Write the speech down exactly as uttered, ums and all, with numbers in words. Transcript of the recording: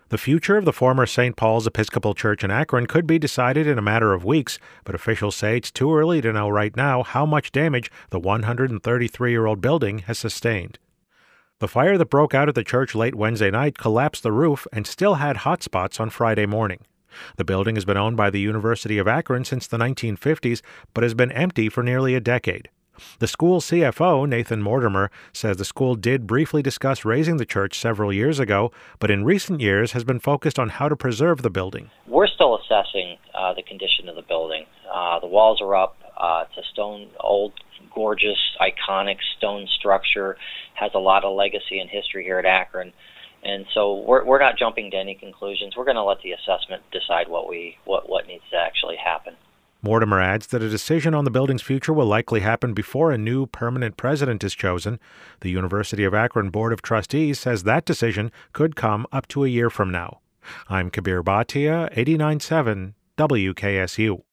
The future of the former Saint Paul's Episcopal Church in Akron could be decided in a matter of weeks, but officials say it's too early to know right now how much damage the one hundred thirty-three-year-old building has sustained. The fire that broke out at the church late Wednesday night collapsed the roof and still had hot spots on Friday morning. The building has been owned by the University of Akron since the nineteen fifties, but has been empty for nearly a decade. The school C F O, Nathan Mortimer, says the school did briefly discuss raising the church several years ago, but in recent years has been focused on how to preserve the building. We're still assessing uh, the condition of the building. Uh, the walls are up. Uh, it's a stone, old, gorgeous, iconic stone structure, has a lot of legacy and history here at Akron. And so we're we're not jumping to any conclusions. We're going to let the assessment decide what we what, what needs to actually happen. Mortimer adds that a decision on the building's future will likely happen before a new permanent president is chosen. The University of Akron Board of Trustees says that decision could come up to a year from now. I'm Kabir Bhatia, eighty-nine point seven W K S U.